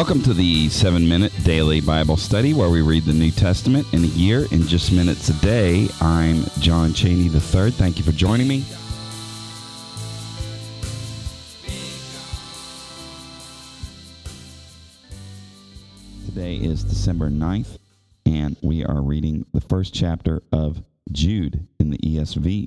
Welcome to the 7-Minute Daily Bible Study, where we read the New Testament in a year in just minutes a day. I'm John Cheney III. Thank you for joining me. Today is December 9th, and we are reading the first chapter of Jude in the ESV.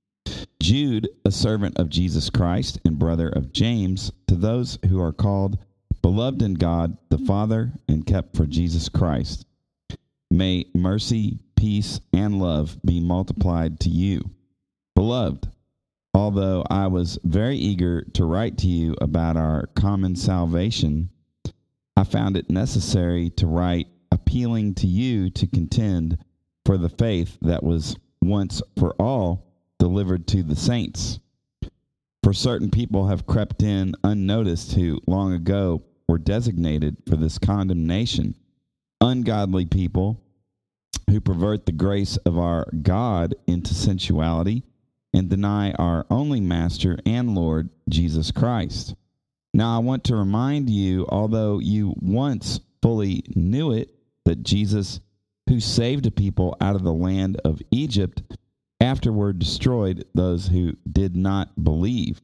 Jude, a servant of Jesus Christ and brother of James, to those who are called, beloved in God the Father, and kept for Jesus Christ. May mercy, peace, and love be multiplied to you. Beloved, although I was very eager to write to you about our common salvation, I found it necessary to write appealing to you to contend for the faith that was once for all delivered to the saints. For certain people have crept in unnoticed who long ago were designated for this condemnation, ungodly people who pervert the grace of our God into sensuality and deny our only Master and Lord, Jesus Christ. Now I want to remind you, although you once fully knew it, that Jesus, who saved a people out of the land of Egypt, afterward destroyed those who did not believe.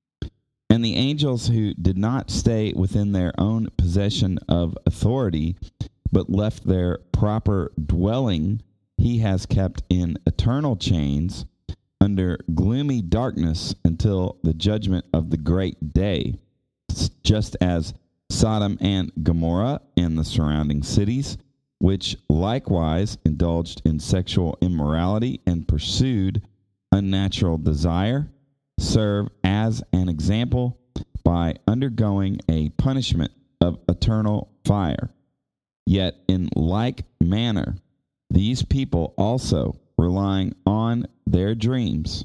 And the angels who did not stay within their own possession of authority, but left their proper dwelling, he has kept in eternal chains under gloomy darkness until the judgment of the great day, just as Sodom and Gomorrah and the surrounding cities, which likewise indulged in sexual immorality and pursued unnatural desire, serve as an example by undergoing a punishment of eternal fire. Yet in like manner, these people also, relying on their dreams,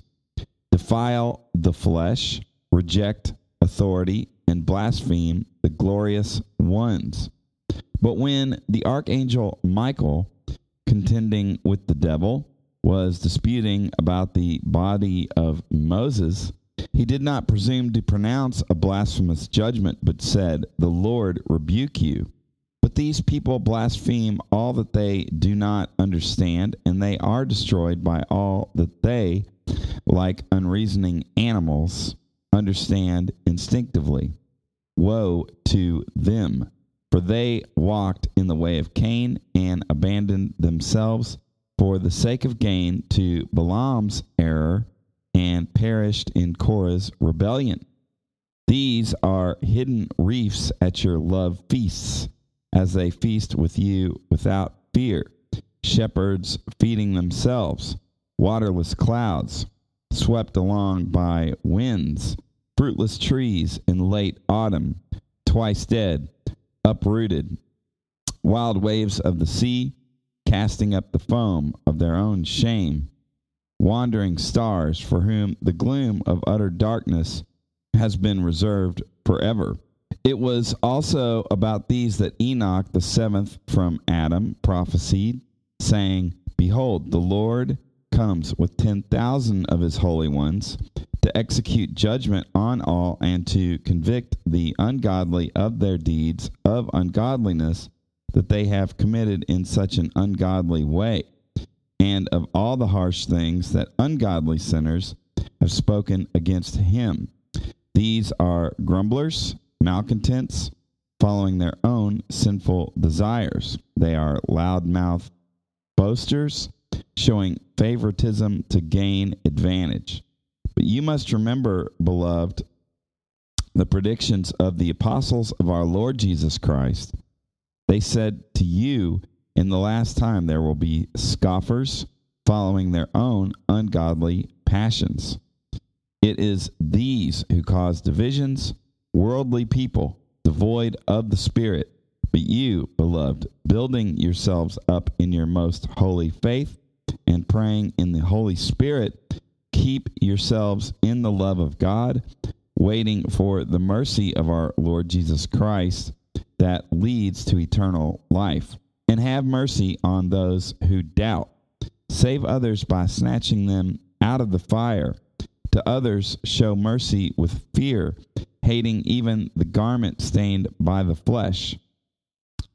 defile the flesh, reject authority, and blaspheme the glorious ones. But when the archangel Michael, contending with the devil, was disputing about the body of Moses, he did not presume to pronounce a blasphemous judgment, but said, "The Lord rebuke you." But these people blaspheme all that they do not understand, and they are destroyed by all that they, like unreasoning animals, understand instinctively. Woe to them! For they walked in the way of Cain and abandoned themselves for the sake of gain to Balaam's error and perished in Korah's rebellion. These are hidden reefs at your love feasts, as they feast with you without fear, shepherds feeding themselves, waterless clouds, swept along by winds, fruitless trees in late autumn, twice dead, uprooted, wild waves of the sea, casting up the foam of their own shame, wandering stars for whom the gloom of utter darkness has been reserved forever. It was also about these that Enoch, the seventh from Adam, prophesied, saying, "Behold, the Lord comes with 10,000 of his holy ones, to execute judgment on all and to convict the ungodly of their deeds of ungodliness that they have committed in such an ungodly way, and of all the harsh things that ungodly sinners have spoken against him. These are grumblers, malcontents, following their own sinful desires. They are loud-mouthed boasters, showing favoritism to gain advantage. But you must remember, beloved, the predictions of the apostles of our Lord Jesus Christ. They said to you, in the last time there will be scoffers, following their own ungodly passions. It is these who cause divisions, worldly people, devoid of the Spirit. But you, beloved, building yourselves up in your most holy faith and praying in the Holy Spirit, keep yourselves in the love of God, waiting for the mercy of our Lord Jesus Christ that leads to eternal life. And have mercy on those who doubt. Save others by snatching them out of the fire. To others show mercy with fear, hating even the garment stained by the flesh.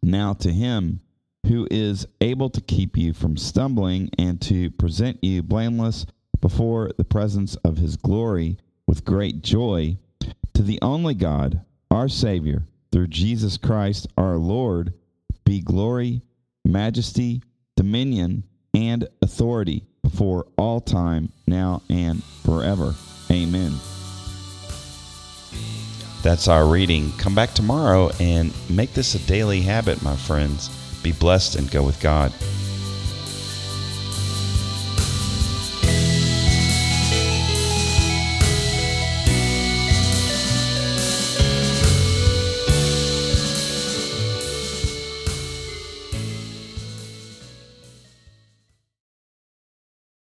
Now to him who is able to keep you from stumbling and to present you blameless before the presence of his glory with great joy, to the only God, our Savior, through Jesus Christ our Lord, be glory, majesty, dominion, and authority before all time, now and forever. Amen. That's our reading. Come back tomorrow and make this a daily habit, my friends. Be blessed and go with God.